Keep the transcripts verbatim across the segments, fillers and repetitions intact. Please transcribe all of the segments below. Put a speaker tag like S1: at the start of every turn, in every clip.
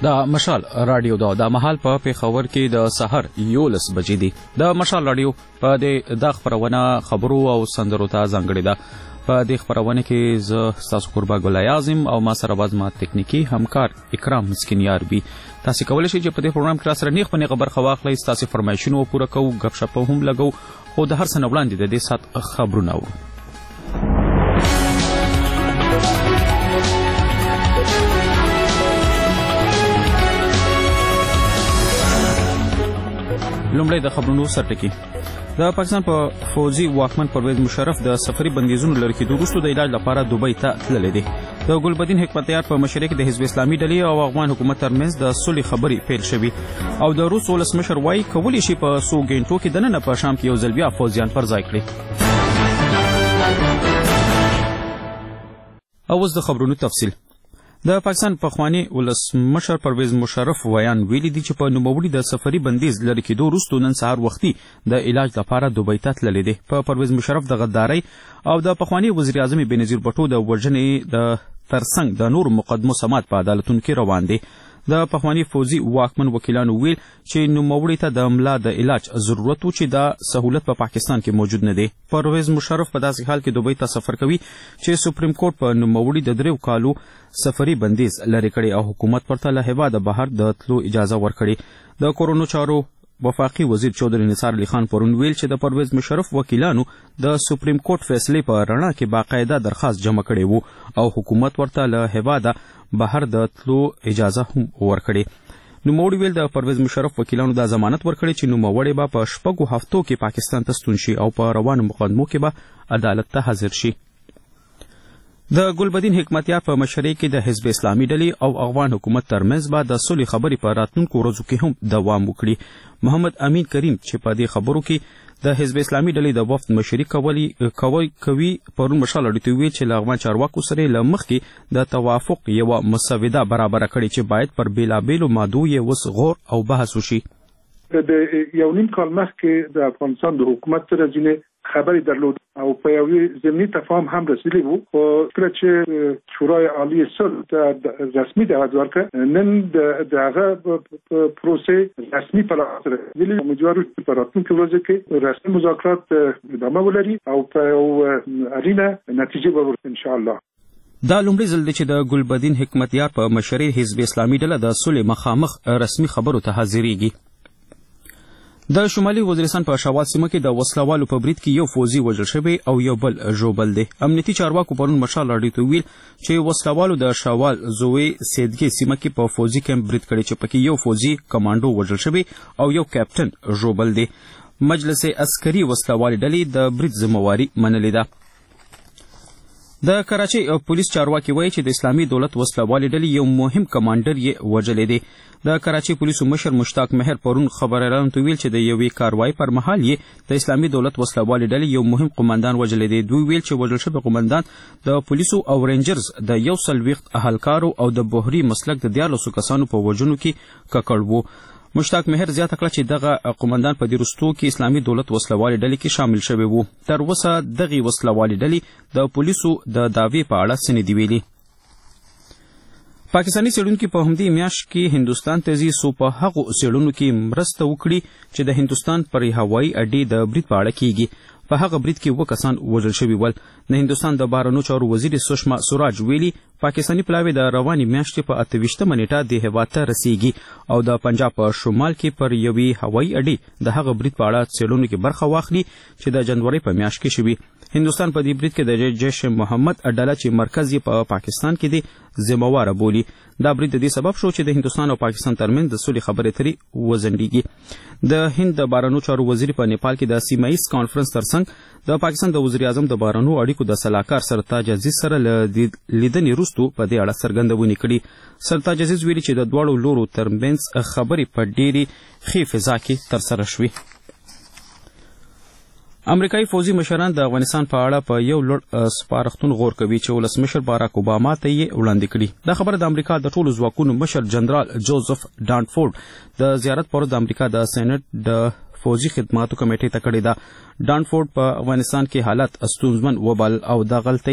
S1: دا مشال رادیو دا د مهال په پیښور کې د سحر یولس بجې دي. د مشال رادیو په د د خبرونه خبرو او سندرو ته ځانګړې ده. په دې خبرونه کې زه ستاسو قربا ګل اعظم او ما سره باز ما تکنیکی همکار اکرام مسکینیار بي. تاسو کولای شئ چې په دې پروګرام کې سره نیغ په نیغه برخه واخلئ. تاسو فرمایشونه پوره کوو، غپ شپ هم لګو، خو د هر څه نه وړاندې د دې سات خبرونه اورو. لومړی د خبرونو سرټکی. د پاکستان په فوجي واکمن پرویز مشرف د سفري بندیزونو لرې کېدو وروسته د علاج لپاره دوبۍ ته تللی دی. د ګلبدین حکمتیار په مشرۍ کې د حزب اسلامي ډلې او افغان حکومت ترمنځ د صلحې خبرې پیل شوي او د روس ولسمشر وایي کولی شي په څو ګنټو کې دننه په شام کې یو ځل بیا فوجیان پر ځای کړي. او اوس د خبرونو تفصیل. د پاکستان پخوانی ولسمشر پرویز مشرف ویان ویلي دي چې په نوموړي د سفري بندیز لرې کېدو وروسته نن سهار وختي د علاج لپاره دوبۍ ته تللی دی. په پرویز مشرف د غدارۍ او د پخوانی وزیر اعظم بېنظیر بټو د وژنې د ترڅنګ د نورو مقدمو سماعت په عدالتونو کې روان دی. د پخوانی فوجي واکمن وکیلانو ویل چې نوموړي ته د ملا د علاج ضرورت و چې دا سهولت په پاکستان کې موجود نه دی. پرویز مشرف په داسې حال کې دوبۍ ته سفر کوي چې سپریم کورټ په نوموړي د دریو کالو سفري بندیز لرې کړی او حکومت ورته له هېواده بهر د تلو اجازه ورکړې. د کورونو چارو وفاقي وزیر چودھری نثار علي خان پرون ویل چې د پرویز مشرف وکیلانو د سپریم کورټ فیصلې په رڼا کې باقاعده درخواست جمع کړی وو او حکومت ورته له هېواده بهر د تلو اجازه هم ورکړې. نوموړي ویل د پرویز مشرف وکیلانو دا ضمانت ورکړی چې نوموړی به په شپږو هفتو کې پاکستان ته ستون شي او په روانو مقدمو کې به عدالت ته حاضر شي. د ګلبدین حکمتیار په مشرۍ کې د حزب اسلامي ډلې او افغان حکومت ترمنځ به د صلحې خبرې په راتلونکو ورځو کې هم دوام وکړي. محمد امین کریم چې په دې خبرو کې د حزب اسلامي ډلې د وفد مشري کوي کوي پرون مشال اړیته وی چې له افغان چارواکو سره له مخکې د توافق یوه مسوده برابره کړې چې باید پر بیلابیلو مادو یې وس غور او بحث وشي.
S2: د یو نیم کال مخکې د افغانستان د حکومت سره ځینې خبرې درلود او په یوې ضمني تفاهم هم رسیدلی وو. خو کله چې شورای عالی صلح ته رسمي دعوت ورکړه، نن د هغه پروسې رسمي په لاس رسېدلي. امیدوارو چې په راتلونکو ورځو کې رسمي مذاکرات ادامه ولري او په یو اړینه نتیجه به ورسي انشاءالله.
S1: دا لومړی ځل دی چې د ګلبدین حکمتیار په مشرۍ حزب اسلامي ډله د صلحې مخامخ رسمي خبرو ته حاضرېږي. د شمالي وزیرستان په شاوات سیمه کې د وسلوالو په برید کې یو فوجي وژل شوی او یو بل ژوبل دی. امنیتي چارواکو پرون مشال راډیو ته ویل چې وسلوالو د شاوال زوی سیدګي سیمه کې په فوجي کیمپ برید کړی چې پکې یو فوجي کمانډو وژل شوی او یو کیپټن ژوبل دی. مجلس عسکري وسلوالي ډلې د برید ذمہواري منلې ده. د کراچۍ پولیس چارواکي وایي چې د اسلامي دولت وسلوالي ډلې یو مهم کمانډر یې وژلی دی. د کراچۍ پولیسو مشر مشتاق مهر پرون خبریالانو ته ویل چې د یوې کاروایي پر مهال یې د اسلامي دولت وسلوالي ډلې یو مهم قمندان وژلی دی. دوی ویل چې وژل شوی قمندان د پولیسو او رینجرز د یو څلوېښت اهلکارو او د بحري مسلک د دیارلسو کسانو په وژنو کې ککړ وو. مشتاق مهر زیاته کړه چې دغه قمندان په دې وروستو کې اسلامي دولت وسلوالي ډلې کې شامل شوی وو. تر اوسه دغې وسلوالي ډلې د پولیسو د دعوې په اړه څه نه دي ویلي. پاکستاني څېړونکي په همدې میاشت کې هندوستان ته ځي څو په هغو څېړنو کې مرسته وکړي چې د هندوستان پر هوایي اډې د برید په اړه کیږي. په هغه برید کې اووه کسان وژل شوي ول. د هندوستان د بهرنیو چارو وزیر سشما سوراج ویلي پاکستاني پلاوی د روانې میاشتې په اته ویشتمه نیټه دې هېواد ته رسیږي او د پنجاب په شمال کې پر یوې هوایي اډې د هغه برید په اړه څېړنو کې برخه واخلي چې د جنورۍ په میاشت کې شوي. هندوستان په دې برید کې د جیش محمد ډله چې مرکز یې په پاکستان کې دی ذمہواره بولي. دا برید د دې سبب شو چې د هندوستان او پاکستان ترمنځ د صلحې خبرې اترې وځنډېږي. د هند د بهرنیو چارو وزیر په نیپال کې د سیمه ییز کانفرنس ترڅنګ د پاکستان د وزیر اعظم د بهرنیو اړیکو د سلاکار سرتاج عزیز سره له لیدنې وروسته په دې اړه څرګندونې کړي. سرتاج عزیز ویلي چې د دواړو لورو ترمنځ خبرې په ډېرې ښې فضا کې ترسره شوې. امریکایي فوجي مشران د افغانستان په اړه په یو لوړ سپارښتون غور کوي چې ولسمشر باراک اوباما ته یې وړاندې کړي. دا خبره د امریکا د ټولو ځواکونو مشر جنرال جوزف ډانفورډ د زیارت پر د امریکا د سېنات د فوجي خدماتو کمیټې ته کړې ده. ډانفورډ په افغانستان کې حالت ستونزمن وبل او د غلطۍ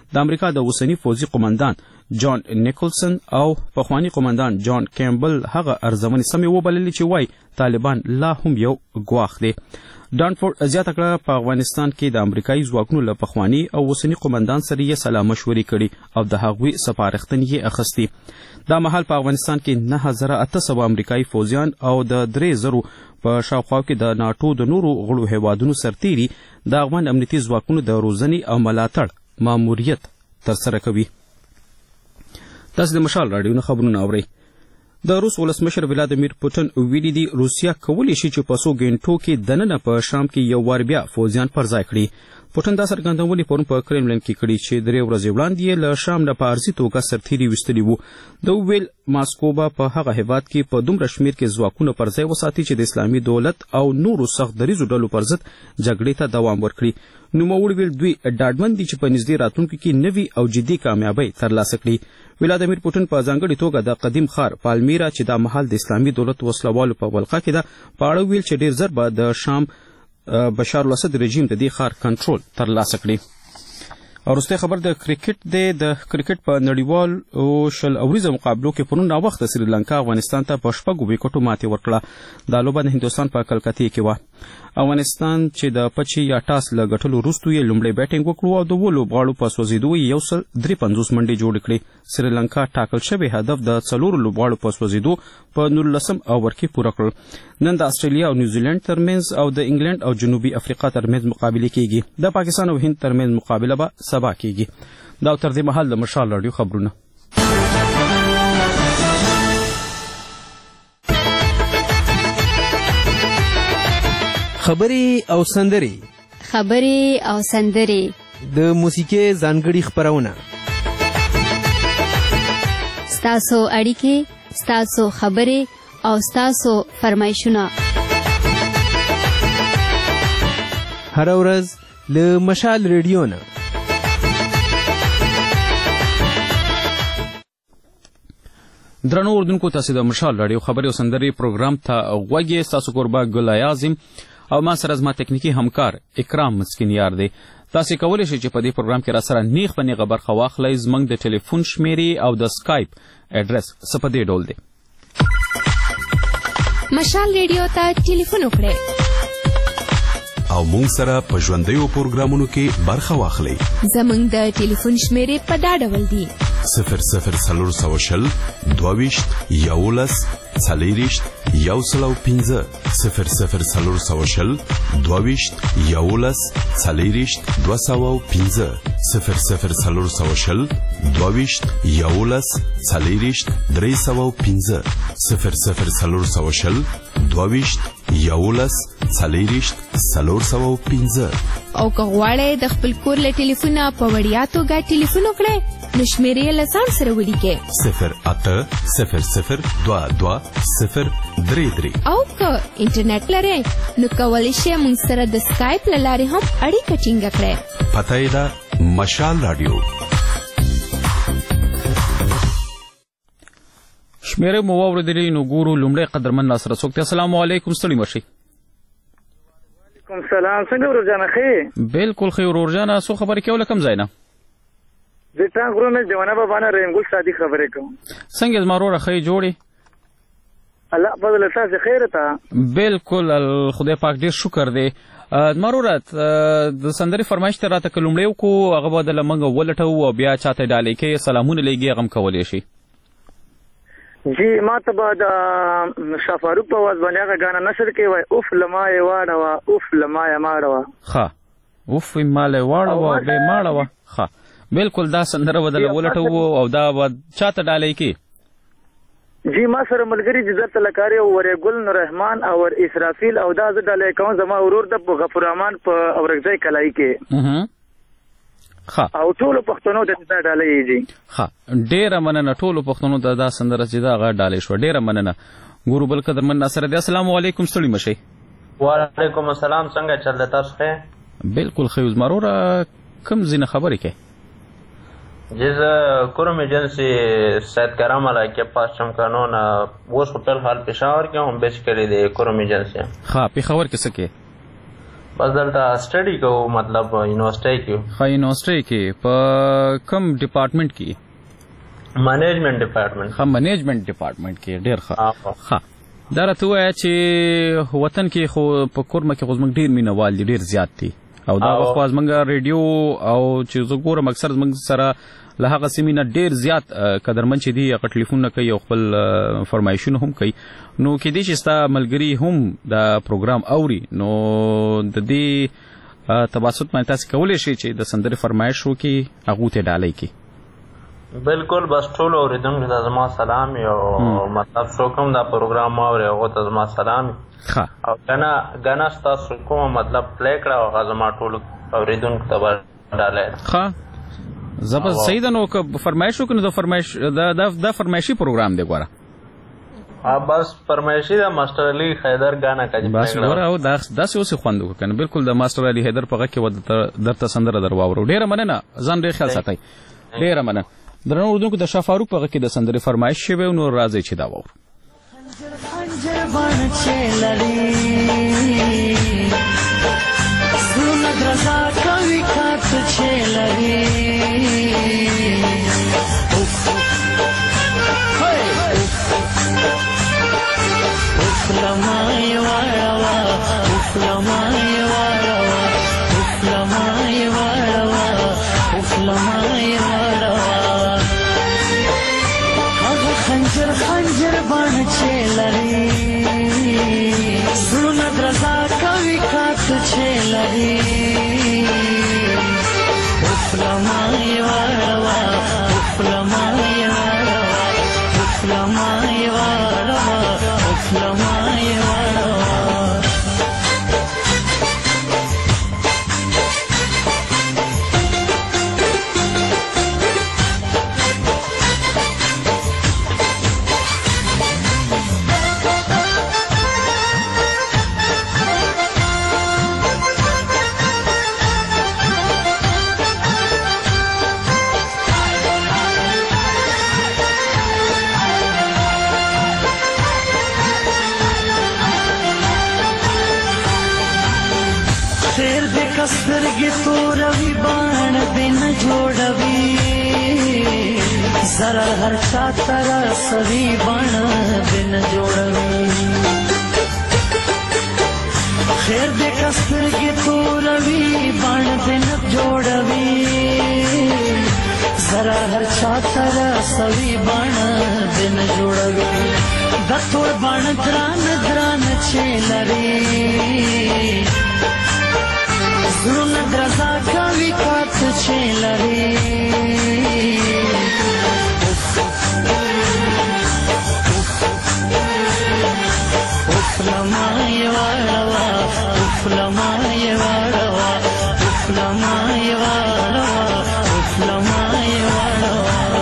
S1: د امریکا د اوسنی فوزي قومندان جان نیکلسن او پخوانی قومندان جان کیمبل هغه ارزمنې سمې وبللې چې وای طالبان لا هم یو ګواښ دی. ډانفورد زیاته کړه په افغانستان کې د امریکایي ځواکونو له پخواني او اوسني قومندان سره یې سلا مشورې کړي او د هغوی سپارښتنې یې اخیستې. دا مهال په افغانستان کې نه هزاره اته سوه امریکایي فوجیان او د درې زرو په شاوخوا کې د ناټو د نورو غړو هیوادونو سرتیري د افغان امنیتي ځواکونو د روزنې او ملاتړ ماموریت ترسره کوي. تاسو د مشال راډیو نه خبرونه اورئ. د روس ولسمشر ولادیمیر پوتین ویلي دي روسیا کولی شي چې په څو غنټو کې دننه په شام کې یو وار بیا فوجیان پر ځای کړي. پوتین دا څرګندونې پرون په کرملین کې کړي چې درې ورځې وړاندې یې له شام نه په عرضي توګه سرتیري ویستلي وو. د ویل ماسکو به په هغه هیواد کې په دومره شمیر کې ځواکونه پر ځای وساتي چې د اسلامي دولت او نورو سخت دریځو ډلو پر ضد جګړې ته دوام ورکړي. نوموړي ویل دوی ډاډمن دي چې په نږدې راتلونکي کې نوي او جدي کامیابۍ ترلاسه کړي. ولادیمیر پوتین په ځانګړې توګه د قدیم ښار پالمیرا چې دا مهال د اسلامي دولت وسلوالو په ولقه کې ده په اړه ویل چې ډېر ژر به د شام بشار الاسد رژیم د دې ښار کنټرول ترلاسه کړي. وروستی خبر د کرکټ دی. د کرکټ په نړیوال شل اوریزه مقابلو کې پرون ناوخته سریلانکا افغانستان ته په شپږو ویکټو ماتې ورکړه. دا لوبه د هندوستان په کلکتې کې وه. افغانستان چې د پچې یا ټاس له ګټلو وروسته یې لومړی بیټینګ وکړو او د اوو لوبغاړو په سوځېدو یې یو سل درې پنځوس منډې جوړې کړې. سریلانکا ټاکل شوی هدف د څلورو لوبغاړو په سوځېدو په نولسم اوور کې پوره کړل. نن د استرالیا او نیوزیلند ترمنځ او د انګلند او جنوبي افریقا ترمنځ مقابلې کیږي. د پاکستان او هند ترمنځ مقابله به سبا کیږي. دا تر دې مهال د مشال راډیو خبرونه.
S3: خبري او سندري
S4: خبري او سندري
S3: د موسیقي ځانګړي خبرونه
S4: ستاسو اړیکې ستاسو خبري او ستاسو فرمایشونه
S3: هر ورځ له مشال ریډیو نه.
S1: درنو اردوونکو تاسو د مشال راډیو خبري او سندري پروګرام ته غوږ یې. ستاسو کوربه ګل اعظم او ما سره زما تکنیکی همکار اکرام مسکینیار دی. تاسو کولی شئ چې په دې پروګرام کې را سره نیغ په نیغه برخه واخلئ. زموږ د ټلیفون شمیرې او د سکایپ اډرس څه په دې ډول دی.
S5: مشال ریډیو ته ټلیفون وکړئ
S6: او مونږ سره په ژوندیو پروګرامونو کې برخه واخلئ.
S5: زموږ د ټلیفون شمیرې په دا ډول دي:
S6: صفر صفر څلور سوه شل دوه ویشت یولس څلېرویشت یو سل او پنځه صفر صفر څلور سوه شل دوه ویشت یولس څلېرویشت دوه سوه او پنځه صفر صفر څلور سوه شل دوه ویشت یولس څلېرویشت درې سوه او پنځه صفر صفر څلور سوه شل دوه ویشت یولس څلېرویشت څلور سوه او پنځه.
S5: او که غواړئ د خپل کور له ټلیفونه په وړیا توګه ټلیفون وکړئ نو شمیرې یې له ځان سره ولیکئ:
S6: صفر اته صفر صفر دوه دوه صفر درې درې.
S5: او که انټرنیټ لرئ نو کولی شئ موږ سره د سکایپ له لارې هم اړیکه ټینګه کړئ.
S6: پته یې ده مشال راډیو.
S1: شمیرې مو واورېدلې نو ګورو لومړی قدرمن ناصر څوک دی. السلام علیکم، ستړي مه شئ.
S7: کوم سلام، څنګه ورور جانه ښې؟
S1: بالکل ښې ورور جانه. څو خبرې کوو له کوم ځای نه؟
S7: زه ټانک غرونه جوانا بابا نه رحیم ګل صادق خبرې کوم.
S1: څنګه زما وروره ښې جوړې؟
S7: الله فضل تاسې خیر ته.
S1: بالکل خدای پاک ډېر شکر دی. زما وروره د سندرې فرمایش ته راته که لومړی وکړو هغه به دله موږ ولټوو او بیا چاته ډالۍ کوې سلامونه لېږي هغه هم کولی شي.
S7: جی ما ته به د شاه فاروق په اواز باندې هغه ګانا نشر کې وای اوف لمای واړوه اوف لمای ماړوه.
S1: ښه اوف مال واړوه بې ماړوه. ښه بالکل دا سندره به دله ولټوو او دا به چاته ډالۍ کې؟
S7: جی ما سره ملګري جزت لکاري او ورې ګل نور رحمان او اسرافیل او دا زه ډالۍ کوم زما ورور د غفور رحمان په اورګځای کلای کې.
S1: ښه
S7: او ټولو پښتنو ته دا ډالۍ دي.
S1: ښه ډېره مننه. ټولو پښتنو ته دا سندره چې دا هغه ډالۍ شوه. ډېره مننه. ګورو بل قدرمن ناصر دی. السلام علیکم، ستړي مه شئ.
S8: وعلیکم السلام، څنګه چل دی تاسو ښه؟
S1: بالکل ښه یو. زما وروره کوم ځینې خبرې کوې؟
S8: جی زه کوروم ایجنسي سید کرام علاقې پاس چمکانو نه اوس خو فی الحال پېښور کې هم بیسیکلي د کوروم ایجنسي.
S1: ښه پېښور کې څه کوې؟
S8: بس دلته سټډي کوو مطلب یونیورسيټي کې.
S1: ها یونیورسيټي کې په کوم ډپارټمنټ کې؟
S8: مینجمنت ډپارټمنټ.
S1: ها مینجمنت ډپارټمنټ کې ډېر ښه. ها دا راته وایه چې وطن کې خو په کورمه کې خو زموږ ډېر مینوال دي، ډېر زیات دي، او دا خو زموږ ریډیو او چې زه ګورم اکثر زموږ سره له هغه سیمې نه ډېر زیات قدرمن چې دي هغه ټلیفونونه کوي او خپل فرمایشونه هم کوي. نو کېدای شي ستا ملګري هم دا پروګرام اوري، نو د دې تباسط باندې تاسې کولی شئ چې د سندرې فرمایش وکړي، هغو ته ډالۍ کړي.
S8: بالکل، بس ټولو اورېدونکو ته زما سلام او مطلب څوک هم دا پروګرام اوري هغو ته زما سلام. او ګنه ګنه ستاسو کومه مطلب پلی کړه او هغه زما ټولو اورېدونکو ته به ډالۍ. ښه
S1: زه به صحیح ده. نو که فرمایش وکړو نو د فرمایش دا فرمایشي پروګرام دی. ګوره
S8: بس فرمایشي ده ماسټر علي حیدر ګانا کوي.
S1: بس ګوره او داسې اوسې خوند وکړه کنه. بالکل د ماسټر علي حیدر په غږ کې درته سندره در واورو. ډېره مننه، ځان ډېر خیال ساتئ. ډېره مننه. درنو اردوونکو د شاه فاروق په غږ کې د سندرې فرمایش شوی، نو راځئ چې دا واورو.
S9: خنجر خنجر بان چه لری زړونه درزا کوي کات چه لری افلمای وړوا افلمای وړوا افلمای وړوا افلمای وړوا. سترګې توروي باڼ دې نه جوړوي ضرر هر چا ته رسوي باڼ دې نه جوړوي خیر دې که سترګې توروي باڼ دې نه جوړوي ضرر هر چا ته رسوي باڼ دې نه جوړوي د تور باڼ ګران ګران چې لري زړونه درزا کوي کات چې لري افلمای وړوا افلمای وړوا افلمای وړوا افلمای وړوا.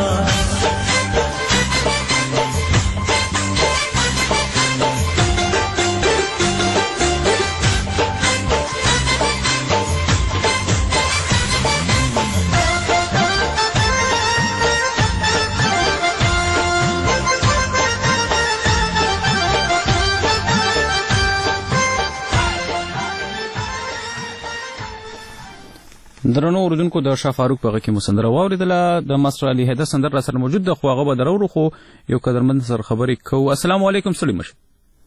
S1: درنو اوریدونکو د شاه فاروق په غږ کې مو سندره واورېدله. د ماسټر علي حیدر سندره را سره موجود ده، خو هغه به درورو، خو یو قدرمند سره خبرې کوو. السلام علیکم ستړي مه شئ.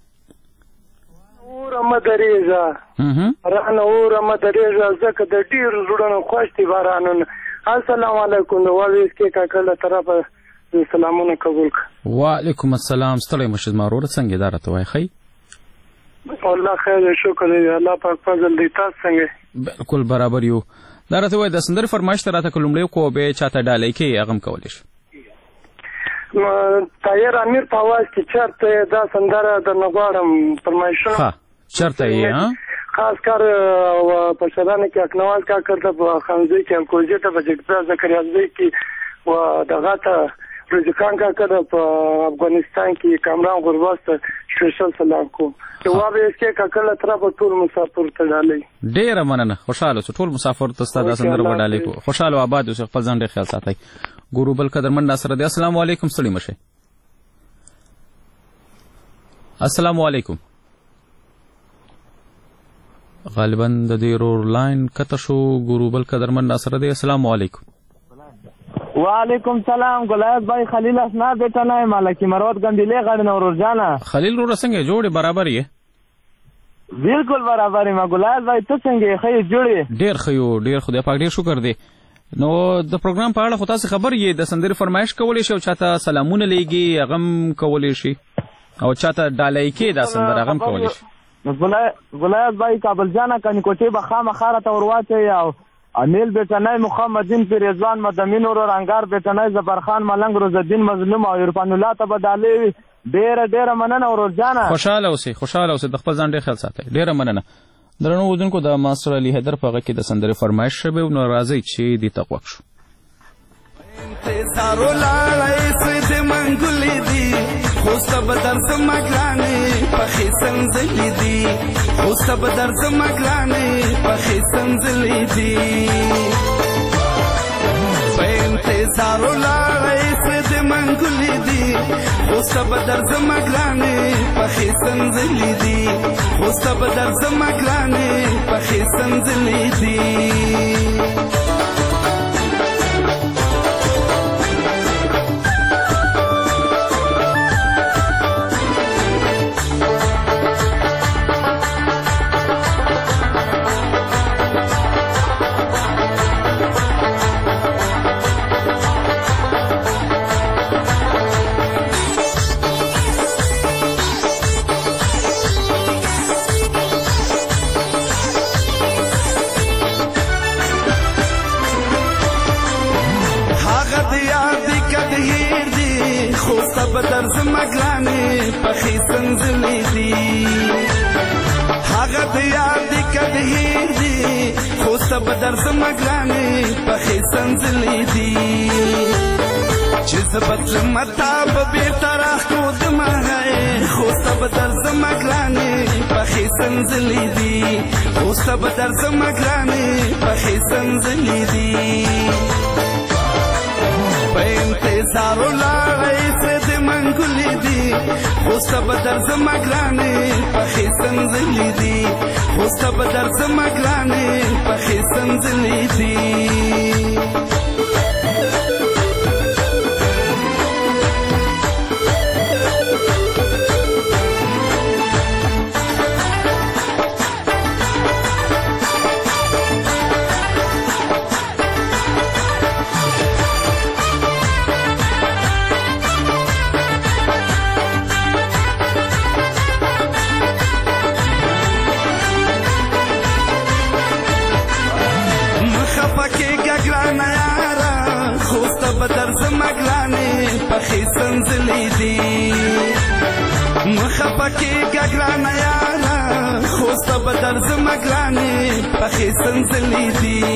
S10: اوره مه درېږه رانه اوره مه درېږه ځکه د ډېرو زړونو خوښ دي بارانونه. السلام علیکم د واویس کې کاکړ له طرفه سلامونه قبول کړه.
S1: وعلیکم السلام. ستړی مه شئ زما وروره. څنګه دا راته وایي ښه
S10: الله خیر شکر دی الله پاک فضل دی. تاسو څنګه؟
S1: بالکل برابر یو. دا راته وایي د سندرې فرمایش ته راته که لومړی وکړو بیا چاته ډالۍ کوې هغه هم کولی شو.
S10: طاهر امیر په اواز کې چېرته دا سندره درنه غواړم فرمایشونه.
S1: ښه چېرته یې
S10: خاص کار په شرانه کې اکنواز کاکړ ته په خانزۍ کې الکوزي ته په جګزا زکریازۍ کې و دغه ته رزقان کاکړ په افغانستان کې کامران غرباس ته سپیشل سلام کوم. جواب یې کې کاکړ له طرفه ټول مسافر ته ډالۍ.
S1: ډېره مننه. خوشحاله اوسو. ټول مسافر ته ستا دا سندره به ډالۍ کوو. خوشحاله او آباد اوسئ. خپل ځان ډېر خیال ساتئ. ګورو بل قدرمند راسره دی. السلام علیکم ستړي مه شئ. السلام علیکم. غالبا د دې رور لاین کته شو ګورو بل قدرمن ناصر دی. السلام علیکم.
S11: وعلیکم سلام. ګلایت بھائی خلیل اسنا بیٹا نه مالکی مروت ګندلې غړ نور جانا.
S1: خلیل رو څنګه جوړ برابر یې؟
S11: بالکل برابر ما. ګلایت بھائی ته څنګه خې جوړې؟
S1: ډیر خيو ډیر خدای پاک ډیر شکر دی. نو د پروګرام په اړه خو تاسو خبر یې د سندرې فرمایش کولای شي او چاته سلامونه لېږي هغه کولای شي او چاته ډالۍ کې دا سندره هغه کولای شي.
S11: ګلایت بھائی کابل جانا کني کوټه بخا مخاره ته ورواچي او امیل بیٹنای محمدین پی رضوان مدمین اور انگار بیٹنای زبرخان ملنګ روز الدین مظلوم او عرفان الله تبدالي ډېر ډېر مننه اور جانا.
S1: خوشاله اوسئ خوشاله اوسئ د خپل ځان ډېر خیال ساتئ. ډېر مننه. درنو ودونکو د ماستر علي حیدر په هغه کې د سندرې فرمایش شوی نو راځئ چې دې ته غوږ شو.
S12: انتظار ولاړی سوی د منګلې دي خو سب درس مګرانې پخې سنځلې دي خو سب درس مګرانې پخې سنځلې دي په انتظار ولاړی سوی د منګلې دي خو سب درس مګرانې پخې سنځلې دي خو سب درس مګرانې پخې سنځلې دي. بدر زمګرانې پخې سنځلې دي هغه د یاد کده هیر دي خو سب در زمګرانې پخې سنځلې دي چې زبد متاب به طرح کو د مه خو سب در زمګرانې پخې سنځلې دي خو سب در زمګرانې پخې سنځلې دي. په انتظار ولاړی سوی د منګلې دي خو سب در زمګرانې پخې سنځلې دي خو سب در زمګرانې پخې سنځلې دي. بدر زمګرانې پخې سنځلې دي مخه پکې ګګرانه یاره خو ستا بدر زمګرانې پخې سنځلې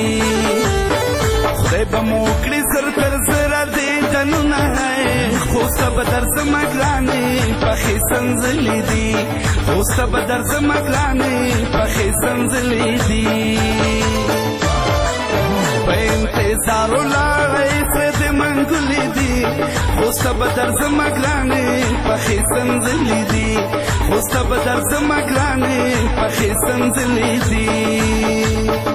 S12: دي خدای به مو کړي زر تر زره دې دنونه خو ستا بدر زمګرانې پخې سنځلې دي خو ستا بدر زمګرانې پخې سنځلې دي. په انتظار ولاړی سوی د منګلې دي خو سب در زمګرانې پخې سنځلې دي خو سب در زمګرانې پخې سنځلې دي.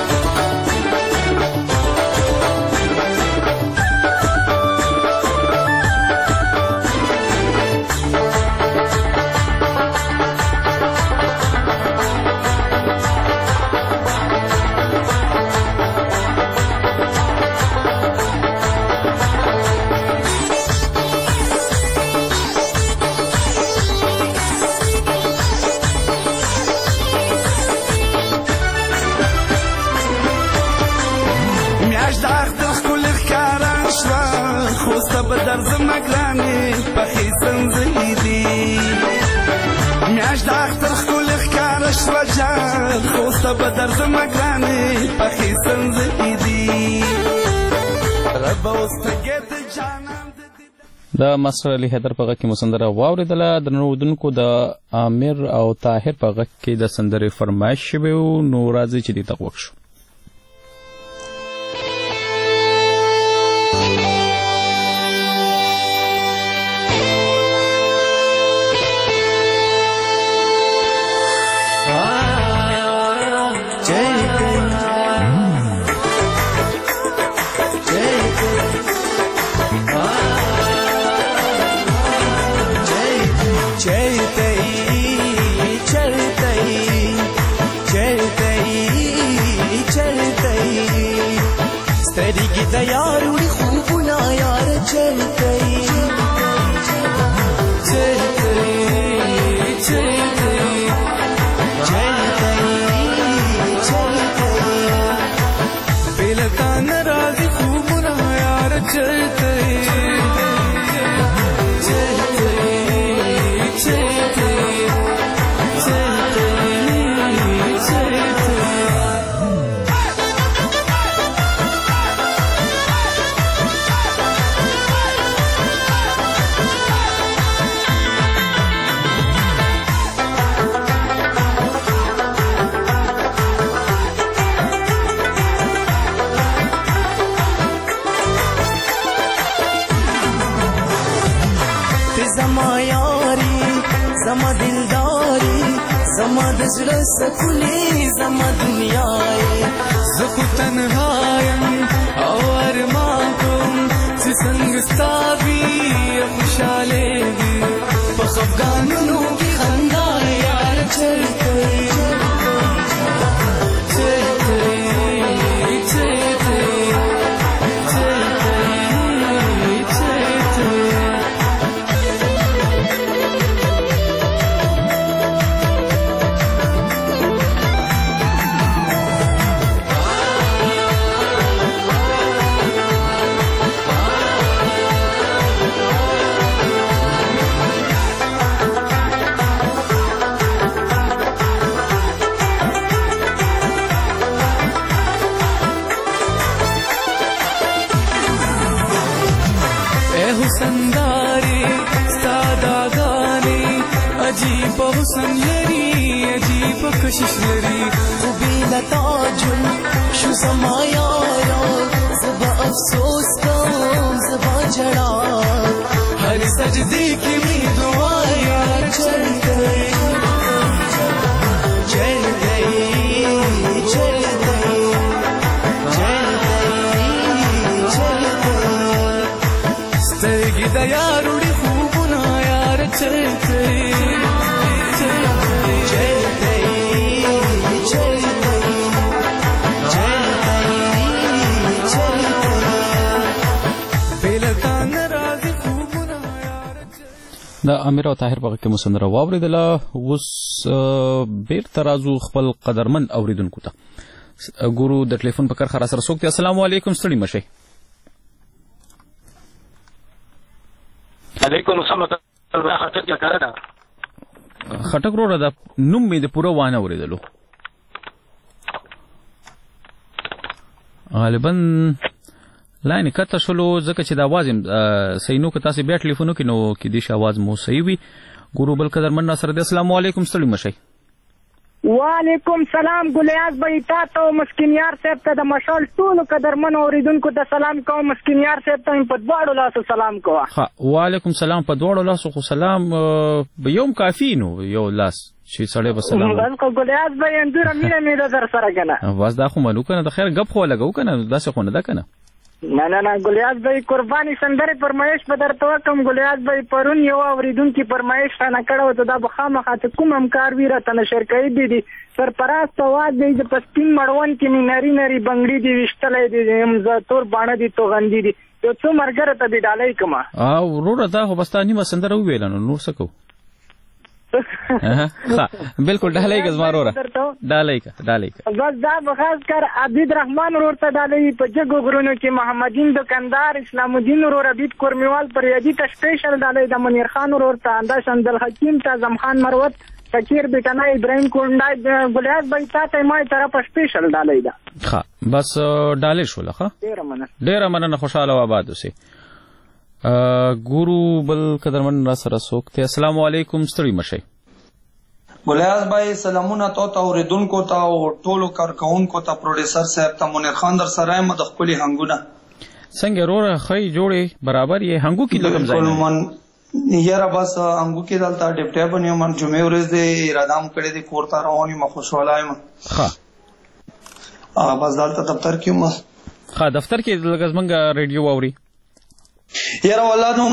S12: بدر زمګرانې پخې سنځلې دي میاشت د اختر ښکلې ښکاره شوه جان خو ستا بدر زمګرانې پخې سنځلې دي ربه اوس تګې د جانان
S1: د ماستر علي حیدر په غږ کې مو سندره واورېدله. درنو اورېدونکو د عامر او طاهر په غږ کې د سندرې فرمایش شوی و نو راځئ چې دې ته غوږ شو.
S9: د یارو خوبونه یار چرته چرته چرته چرته چرته بلتا ناراضی خوبونه یار چرته زما دلداري زما د زړه سکونې زما دنیا یې زه خو تنها یم او ارمان کوم چې څنګه ستا وي خوشحالې وي په خفګانونو کې خندا یار چرته چرته چرته عجیب حسن لري عجیب کشش لري خوبی لتاجل شو زما یارا زبا افسوس کوم زبا جڑا هر سجدی کی می دعا یار چل گئی چل گئی چل گئی چل گئی چل گئی سترګې د یاروړي خوبونه یار چل گئی
S1: د امیر او طاهر په کې مسندره واوریدله. اوس بیرته راځو خپل قدرمن اوریدونکو ته. ګورو د ټلیفون په کرښه راسره څوک دی. السلام علیکم، ستړي مشئ.
S13: علیکم السلام.
S1: خټک وروره د نوم مې د پوره وانه اورېدلو. غالبا لاین کته شلو ځکه چې د اواز صحیح نو که تاسې بیا ټلیفون وکړئ نو کیدای شي اواز مو صحیح وي. ګورو بل قدرمن راسره دی. السلام علیکم، ستړي مشئ.
S14: وعلیکم سلام. ګلیاز بھائی تا ته مسکین یار صاحب ته د مشال ټولو قدرمن اوریدونکو ته سلام کوم. مسکین یار صاحب ته په دواړو لاسو سلام کوه.
S1: ها وعلیکم سلام. په دواړو لاسو خو سلام به یوم کافي نو یو لاس چې سړی به سلام
S14: بس خو ګلیاز بھائی اندوره مینه مې ده در سره که نه
S1: بس دا خو منو که نه د خیر ګپ خو لګو که نه داسې خو نه ده که نه.
S14: نه نه نه ګلیاز بھائی قرباني سندرې فرمایش به درته وکړم. ګلیاز بھائی پرون یو اورېدونکي فرمایش رانه کړی و ته دا به خامخا چې کوم همکار وي راته نشر کوي دي دي سرپراست اواز دی د په سپین مړوند کې مې نري نري بنګړي دي ویشتلی دي زه تور باڼه دي توغندي دي یو څو ملګرو ته دې ډالۍ کړمه.
S1: او وروره دا خو بس تا نیمه سندره وویله نو نور څه کوو. بالکل ډالۍ که زما وروره ډالۍ که ډالۍ که
S14: بس دا به خاص کر عبید رحمان ورور ته ډالۍ په جګو غرونو کې محمدین دکاندار اسلام الدین ورور عبید کورمیوال پر یادي ته سپیشل ډالۍ د منیر خان ورور ته انداش عبدالحکیم ته اعظم خان مروت فقیر بیٹانا ابراهیم کونډای ګلیاز بھائی تا ته ما طرفه سپیشل ډالۍ ده.
S1: ښه بس ډالۍ شوله. ښه
S14: ډېره مننه
S1: ډېره مننه. خوشحاله او آباد اوسئ. ګورو بل قدرمن را سره څوک دی. السلام علیکم، ستړي مشئ.
S15: ګلیاز بھائی سلامونه تو ته اوریدونکو ته او ټولو کارکونکو ته پروډوسر صاحب ته منیر خان در سره یم د خپلې هنګونه
S1: څنګه وروره ښی جوړې برابر یې هنګو کې لږ ځای
S15: یاره بس هنګو کې دلته ډیپټی بن یم جمعې ورځ دی اراده م کړې دی کور ته روان یم خوشحاله یم.
S1: ښه
S15: بس دلته دفتر کې یم.
S1: ښه دفتر کې لږ زمونږ ریډیو واوري
S15: یاره والله نو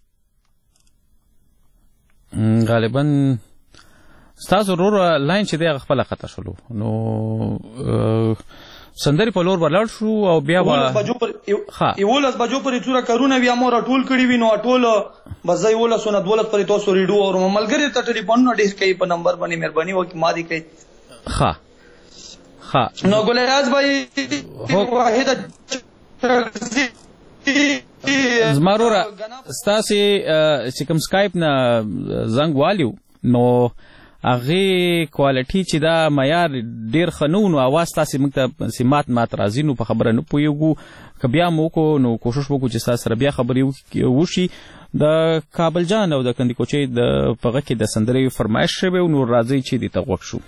S1: غالبا ستاسو ورور لاین چې دی هغه خپله قطع شلو نو سندرې په لور ولاړ شو او بیا
S15: یولس بجو پر یولس بجو پرې څوره کارونه بیا مو راټول کړي وي نو ټول بس ځای یولس نه دولس پرې تاسو ریډیو او ملګري ته ټلیفون ډیر کوي په نمبر باندې مهرباني وکړئ ما دي کوي
S1: ها ها
S15: نو ګلیاز بھائی واحد
S1: زمارورا ستاسي چې کوم سکایپ نه زنګ والیو نو هغه کوالټي چې دا معیار ډیر خنون او اواز تاسو موږ ته سمات مات راځي نو په خبره نه پویګو ک بیا مو کو نو کوشش وکړو چې تاسو سره بیا خبرې وشي د کابل جان او د کندي کوچي د پغه کې د سندرې فرمایش شوی نو راځي چې د تغوښ شو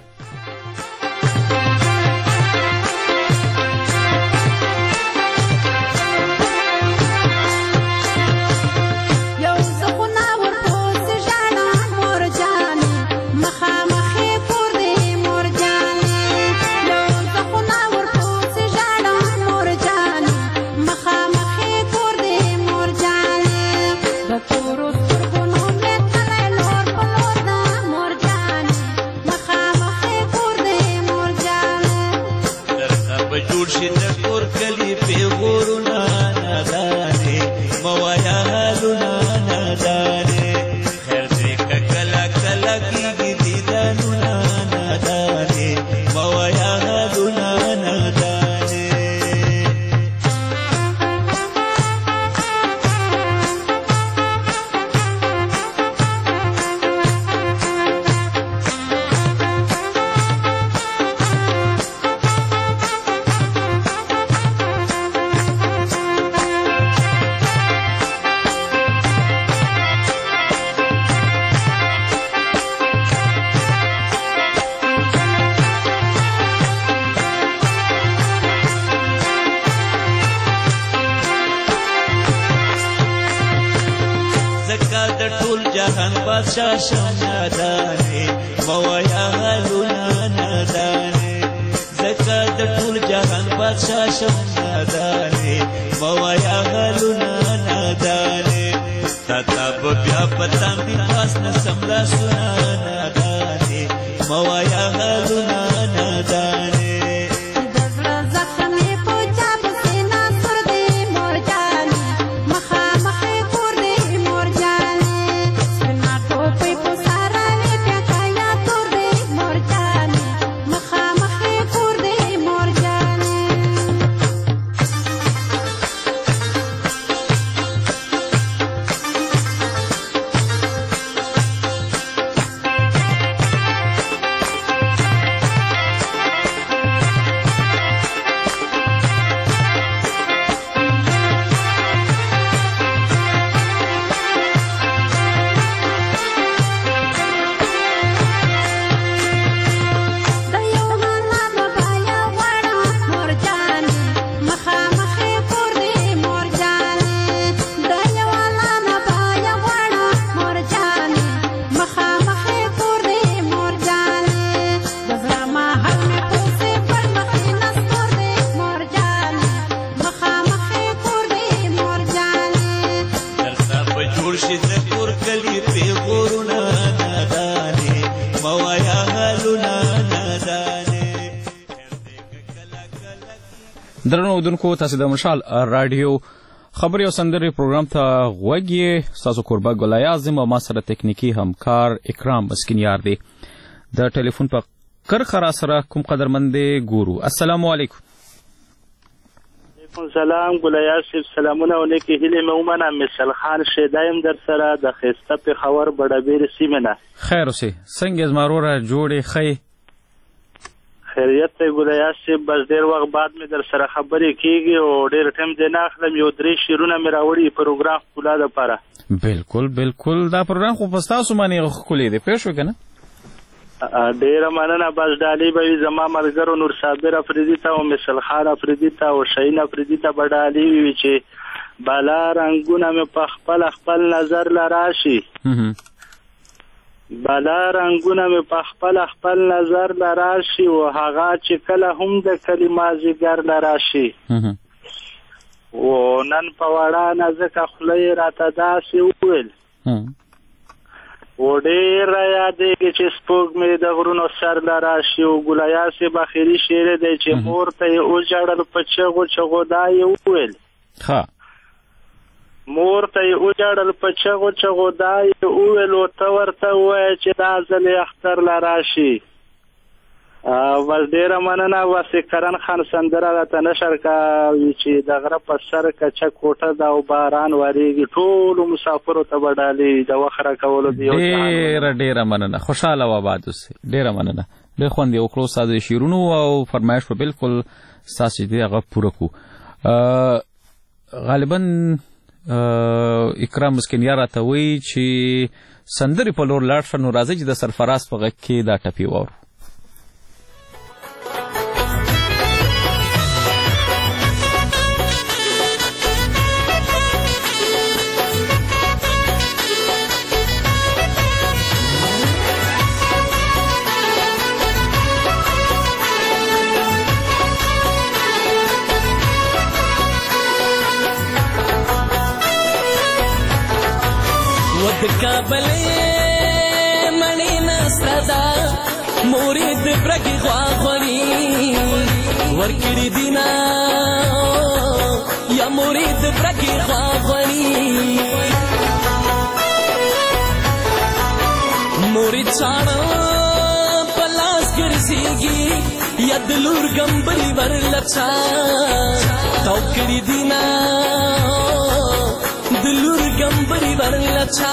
S13: شاشم نادانه موایا غلونا نادانه زکا د ټول جهان بادشاہ شم نادانه موایا غلونا نادانه تا بیا پتام دی پاس نه سملا سنا نادانه موایا غلونا نادانه
S1: درنو اودونکو تاسو د مشال رادیو خبري او سندري پروګرام ته غوږی تاسو قربا ګل اعظم او ما سره تکنیکی همکار اکرام مسکینیار دی د ټلیفون په کرخرا سره کوم قدرمندې ګورو السلام علیکم
S16: علیکم سلام ګل اعظم سلامونه علیکم هله مومنه مشل خان شیدایم در سره د خسته په خبر بډبیر سیمنه
S1: خیر اوسه څنګه زمارو را جوړې خې
S16: خیریت ته ګولیا سی بس ډیر وخت بعد می در سره خبرې کیږي او ډیر ټیم دې نه اخلم یو درې شیرونه می راوړي پروګرام کولا ده لپاره
S1: بالکل بالکل دا پروګرام خو پستا سو باندې خولې دی پېښ وکنه
S16: ډیر مننه بس ډالي به زما مرګرو نور صابر افریدی ته او مشل خان افریدی ته او شین افریدی ته بډالي وی چې بالا رنگونه می په خپل خپل نظر لراشي بالا رنگونه می په خپل خپل نظر لراشي او هغه چې کله هم د کلمه زیګر لراشي او نن په وړا نزدک خلې راته داسې وویل و ډېر را یادېږي چې سپوږمۍ د غرونو سر له راشي او ګلیا صاحب اخري شعر دی چې مور ته یې وژړل په چغو چغو دا یې وویل مور ته یې وژړل په چغو چغو دا یې وویل او ته ورته ووایه چې دا ځل یې اختر له راشي. بس ډېره مننه. بس کرن خان سندره راته نشر کوي چې د غره په سر کچه کوټه ده او باران ورېږي ټولو مسافرو ته به ډالۍ د وخت راکولو د یو
S1: ډېره ډېره مننه. خوشحاله و آباد اوسئ. ډېره مننه. ډېر خوند یې وکړو ستاسو د شعرونو او فرمایش به بالکل ستاسو چې دی هغه پوره کړو. غالبا اکرام مسکینیا راته وایي چې سندرې په لور لاړ شه نو راځئ چې د سرفراز په غږ کې دا ټپې واورو.
S9: کابل منی نسدا مورید برګي غواغوري ورکړي دینا یا مورید برګي غواغوري مورید چاړه پلاس ګرځيږي یا دلور ګمبلي ورلچا توکړي دینا دلور ګمبلي ورلچا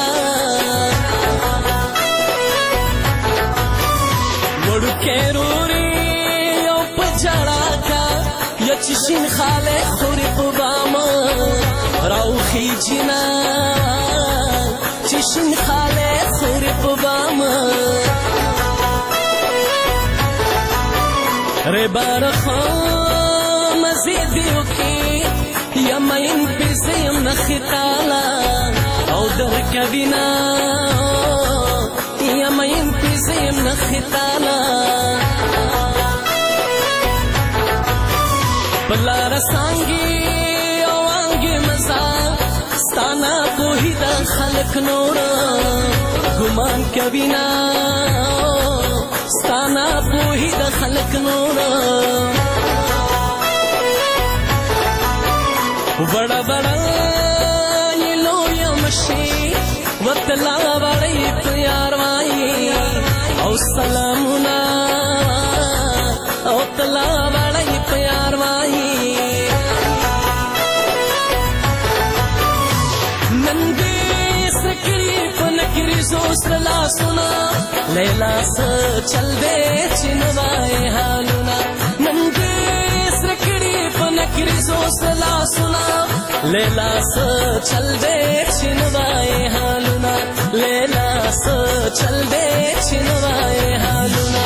S9: وړو کېروري او پجړا کا یا چشین خاله خوري قباما راوخي جنا چشین خاله خوري قباما ربار خو مزيديو کی یا مین پیسیم نخطالا او در کبینا یا مین پیسیم نخطالا پلا رسانگی او آنگی مزا ستانا کوئی دا خلق نورا گمان کبینا ستانا کوئی دا خلق نورا بڑا بڑا یہ لو یا مشی وطلا بڑی پیار وائی او سلامنا او طلا بڑی پیار وائی نندی سکری پنکری زوسلا سنا لیلا سا چل دے چنوائے حالنا نندی سکری پنکری زوسلا سنا لیلا سا چل دے چنوائے حالنا لیلا سا چل دے چنوائے حالنا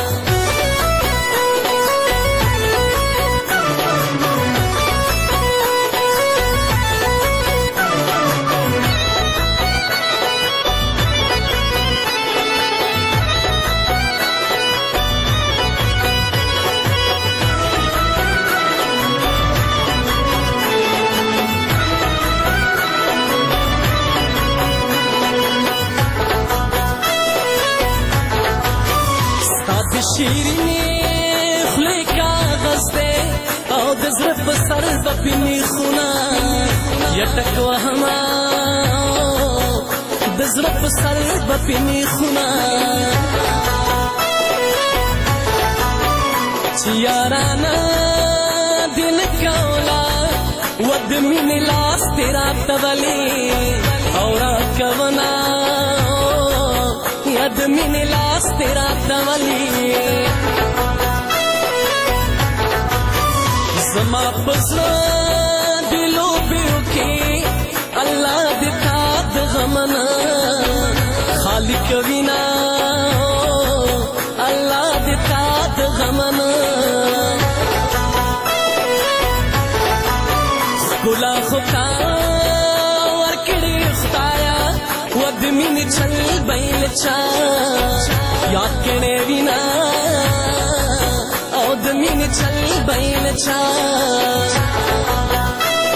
S9: شیرینی خلی کاغذ دے او دزر بسر بپینی خونا یٹک وہما دزر بسر بپینی خونا چیارانا دل کولا ود من لاس تیرا تولی اورا کونا ید من لاس تیرا تولی زما پسرا دلو بیو کی اللہ دیتا دغمنا خالق وینا اللہ دیتا دغمنا گلا خطا ورکڑی خطایا ود من چل بیل چا یاد کنے وینا او دمین چل بین چا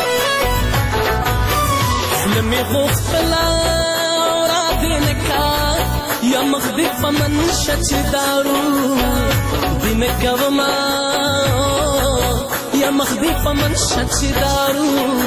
S9: ظلم غفلا را دین کا یا مخ دې په منشه چې دارو دینه کوما یا مخ دې په منشه چې دارو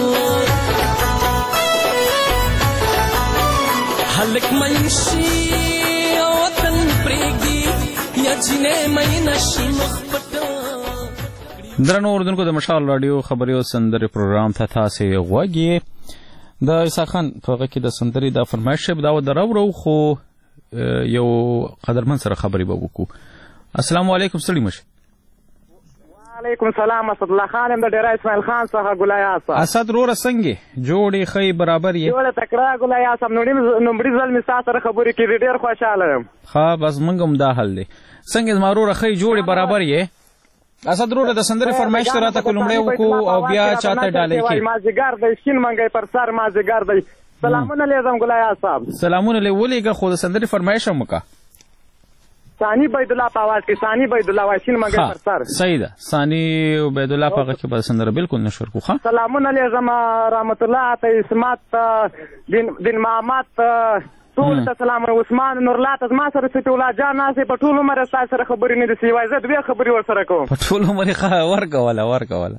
S9: هلک منشي وطن پرېږدي یا جینې مې نشي مخ پټ.
S1: درنو اوردونکو د مشال رادیو خبري او سندري پروګرام ته تاسو غوږ یې. د عیسی خان په هغه کې د سندري د فرمایش دا و درو خو یو قدرمن سره خبري به وکړو. السلام علیکم ستړي مشه.
S17: وعلیکم السلام اسد الله خان د ډیرا اسماعیل خان څخه ګلایاس.
S1: اسد رو رسنګي جوړې خې برابر یې.
S17: جوړه تکړه ګلایاس نوړي نومبري ځل می سره خبرې کې ډیر خوشاله یم.
S1: ها بس منګم دا حل دی. څنګه زمارو رخې جوړې برابر یې. اسد رو د سندري فرمایش ته راته کولمړې وکړو او بیا چاته ډالې کې.
S17: مازیګر د شین منګي پر سر مازیګر د سلامونه لیدم ګلایاس صاحب.
S1: سلامونه لیولېګه خو د سندري فرمایش هم وکړه.
S17: ثانی بيد الله په आवाज کې ثانی بيد الله واشین منګي پر سر.
S1: صحیح ده. ثانی بيد الله په هغه کې به سندره بالکل نشور کو. ها
S17: سلامونه لیدم رحمت الله ته اسمت دین دین محمد ټول ته سلام عثمان نورلا ته ما سره ست الله جان ناسه په ټول عمر سره خبرې نه دي سیوای زه دوه خبرې ور سره کوم
S1: په ټول عمر ورکه ولا ورکه ولا.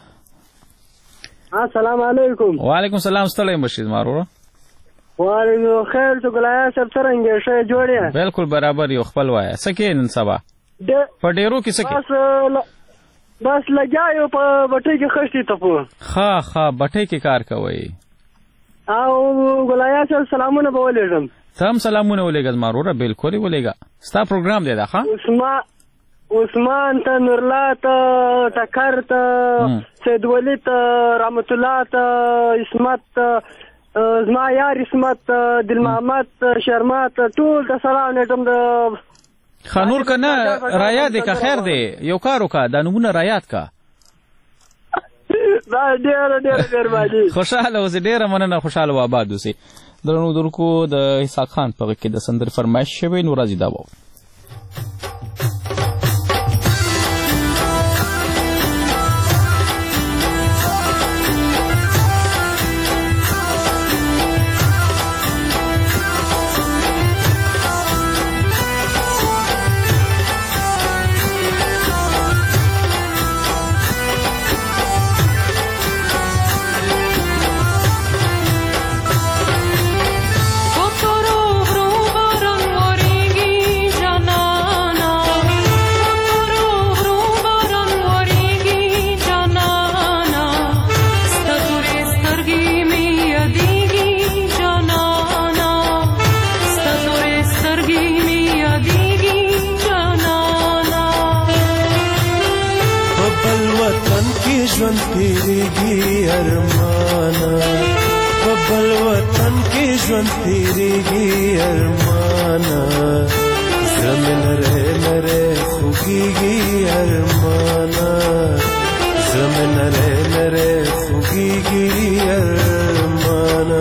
S17: السلام علیکم.
S1: وعلیکم السلام ستړی مشید مارو.
S17: وعلیکم خیر تو ګلایاس صاحب څنګه شه جوړه.
S1: بالکل برابر یو خپل وای سکه نن سبا په ډیرو کې سکه
S17: بس بس لګایو په بټي کې خشتي ته په
S1: ها ها بټي کې کار کوي.
S17: او ګلایاس سلامونه به ولېږم.
S1: تم سلامونه ولېږم مارو بالکل ولېګا ستا پروګرام دی دا ها.
S17: عثمان عثمان ته نورلا ته ټکر ته سید ولی ته رحمت الله ته اسمت زما یار اسمت دل محمد شرمات ټول ته سلام نیټم د
S1: خانور کنه رایا دې کا خیر دی یو کارو کا د نمونه رایات کا
S17: دا ډېر ډېر ډېر باندې
S1: خوشاله اوسې ډېر مننه خوشاله و آباد اوسې. درنو درکو د عیسی خان په کې د سندر فرمایش شوی نو راځي دا و.
S9: ژوند تیریږي ارمانا په بل وطن کې ژوند تیریږي ارمانا زمین نره نره خوږیږي ارمانا زمین نره نره خوږیږي ارمانا.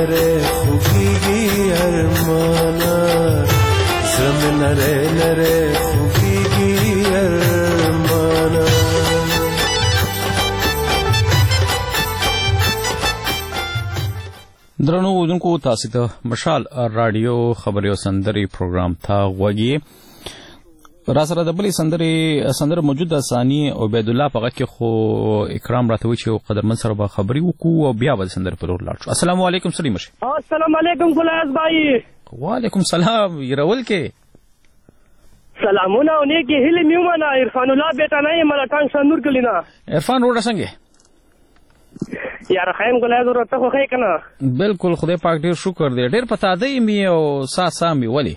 S9: نره خوگیگی ارمانا زم نره نره خوگیگی ارمانا
S1: درنو اوردونکو تاسو ته مشال رادیو خبري او سندري پروګرام ته وګي را سره د بلې سندري سندره موجوده ثاني او عبد الله پغه کې خو اکرام راته و چې قدرمن سره به خبري وکړو او بیا به سندره پر ور لاړ شو. السلام علیکم سلیم شه.
S17: السلام علیکم ګلایز بھائی.
S1: وعلیکم سلام يرول کې
S17: سلامونه او نیکی هلي میومنه عرفان الله بیٹا نه ملټان شنور کلینا
S1: عرفان وړه څنګه
S17: یار خیم ګلایز ورته خو خې کنه
S1: بالکل خدای پاک ډیر شکر دی ډیر پتا دی می او سا سا می ولی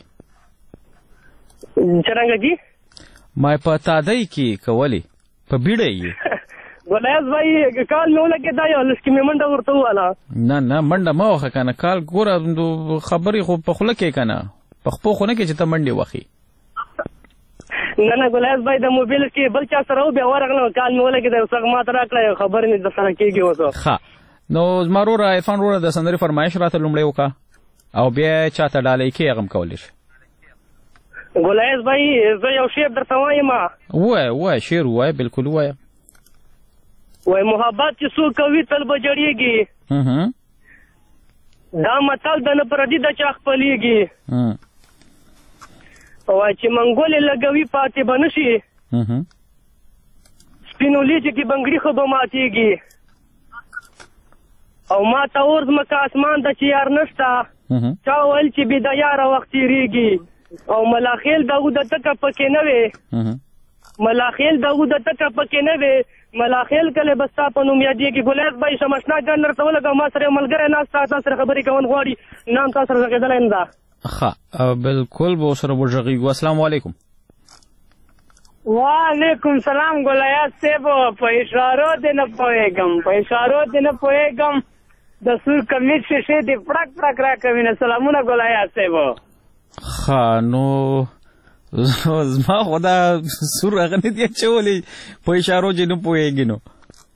S17: څنګه کی
S1: ما پتا دی کی کولی په بیړې
S17: ګلایز بھائی کال نو لګی دا یو لسکی منډه ورته والا
S1: نه نه منډه ما وخه کنه کال ګور خبري خو په خله کې کنه په خپل خونه کې چې ته منډه وخی
S17: نه نه ګلایز بھائی د موبایل کې بل چا سره بیا ورغلو کال نو لګی دا څنګه ما تر کړه خبر نه د سره کېږي وته
S1: ها نو زمارو را عرفان وروره د سندري فرمایش راته لومړی وکا او بیا چاته ډالۍ کې هغه کولې
S17: ګلایز بھائی زه یو شعر درته وایم
S1: وای وای شعر وای بالکل وای
S17: وای محبت چې څوک کوي تل بجړیږي
S1: ها
S17: دا متل د نه پردي د چا خپلېږي وای چې منګولې لګوي پاتې بنشي سپینولې چې کې بنګړي خو به ماتېږي او ما ته اور ځمکه اسمان د چې یار نشته چا ویل چې بې د یاره وخت تېرېږي او ملاخیل دغو د تکه پکې نه وې ملاخیل دغو د تکه پکې نه وې ملاخیل کله به ستا په نوم یادېږي ګلایز بھائی شمشنا ګان درته ولګوم ما سره یو ملګری ناست تا سره خبرې کول غواړي نام تا سره غږېدلی نه ده
S1: ښه بالکل به ورسره وغږېږو. السلام علیکم.
S14: وعلیکم سلام ګلایز صاحب په اشارو دې نه پوهېږم په اشارو دې نه پوهېږم د سور کمیټ شیشې دې پړک پړک راکوي نه سلامونه ګلایز صاحب.
S1: ښه نو زما خو دا سور هغه نه دی اچولی په اشارو چې نه پوهېږي نو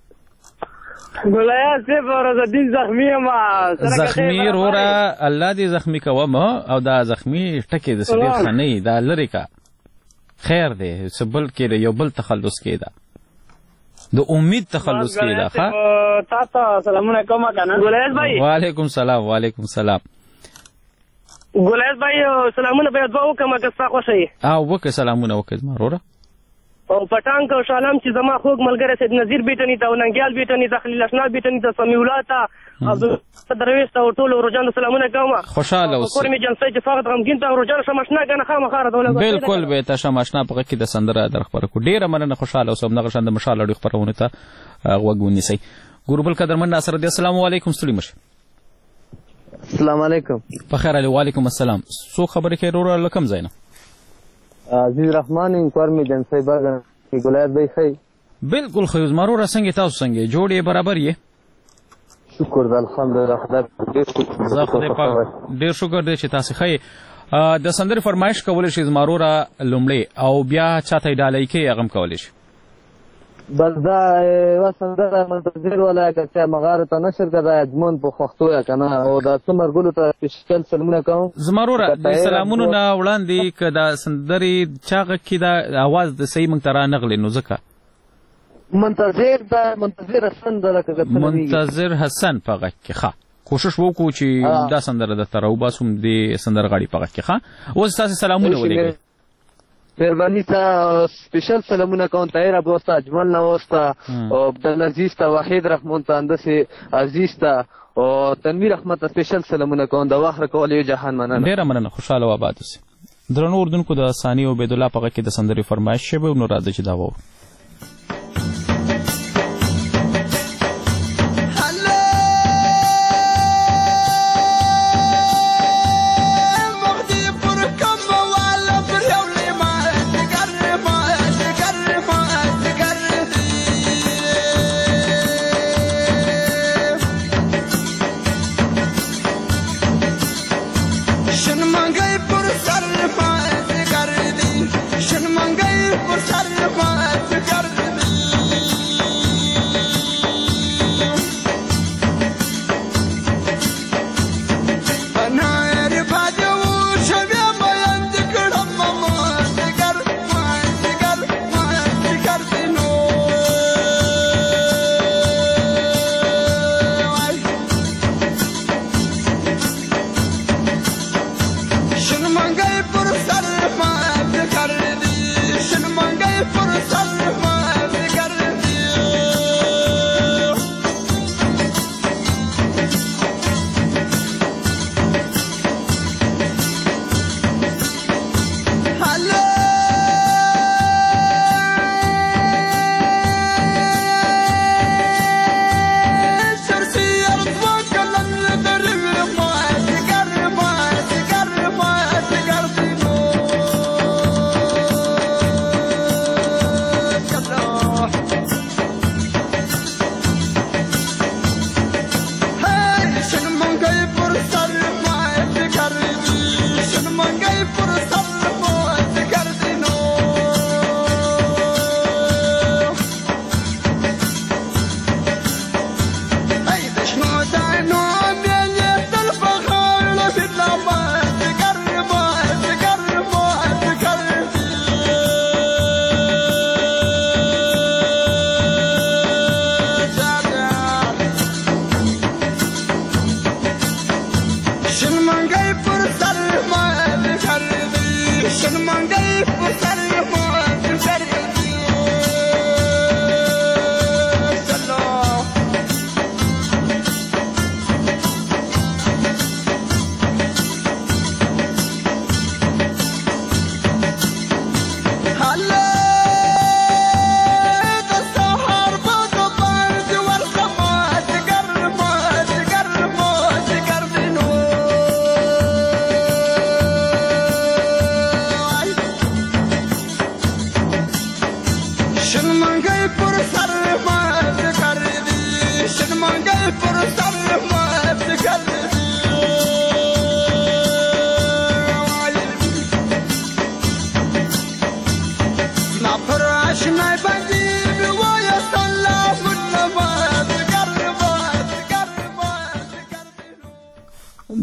S14: ګلایز صاحب ورځدین زخمي یم
S1: زخمي وروره الله دې زخمي کوم او دا زخمي ټکې د ډېر ښه نه وي دا لرې کا خیر دی څه بل کې یو بل تخلص کې ده د امید تخلص کې ده ښه
S14: تا ته سلامونه کوم کنه ګلایز بھائی.
S1: وعلیکم سلام وعلیکم سلام
S17: ګلایز بھائی سلامونه به دوه وکم که ستا خوښه یې
S1: او وکړه سلامونه وکړه زما وروره
S17: او پټانک او شالام چې زما خوږ ملګری سید نظیر بیټني ته او ننګیال بیټني ته خلیل اشنا بیټني ته سمیع الله ته عبدالدرویش ته او ټولو روجانو سلامونه کوم
S1: خوشحاله اوسئ
S17: کور مې جلسه چې فقط غمګین ته روجانو شماشنا ګنه خامخا راته
S1: بالکل به ته شماشنا په کې د سندره در خبره کو ډیره مننه خوشحاله اوسم دغه شان د مشال اړ خبرونه ته غوږ ونیسئ. ګوربل قدرمن ناصر دی السلام علیکم سلیمش.
S11: السلام علیکم.
S1: بخیر علی وعلیکم السلام. سو خبرې کې وروره لکم زینب
S11: عزیز رحمان انکوار می جنسي باغ کی ګلایز بھائی خی
S1: بالکل خو زمارو را څنګه تاسو څنګه جوړې برابر یې
S11: شکر الحمدلله خدای
S1: پاک ډیر شکر دی چې تاسو خی د سندر فرمایش کول شي زمارو را لومړی او بیا چاته ډالۍ کې هغه کول شي
S11: بس دا و سندره منتظر ولا که مغاره ته نشر کړه اجمن په خوختو یا کنه او دا څمر ګلو ته سپیشل سلامونه کوم
S1: زمارو را د سلامونو نه وړاندې ک دا سندري چاغه کې دا आवाज د صحیح مونږ ترا نغلی نو ځکه
S11: منتظر دا منتظر حسن دا
S1: منتظر حسن پغه کې ښه کوشش وکړو چې دا سندره د تر او باسم د سندرغاړي پغه کې ښه اوس تاسو سلامونه ولګي
S11: مهرباني ته سپیشل سلامونه کوم طاهر ابو واسطه اجمل نو واسطه او عبدالعزیز ته وحید رحمان ته اندسه عزیز ته او تنویر احمد ته سپیشل سلامونه کوم د واخر کول یو جهان مننه
S1: ډیر مننه خوشاله و آباد اوسئ. درنو اردوونکو د ثاني عبید الله پغه کې د سندري فرمایش شوی نو راځي چې دا وو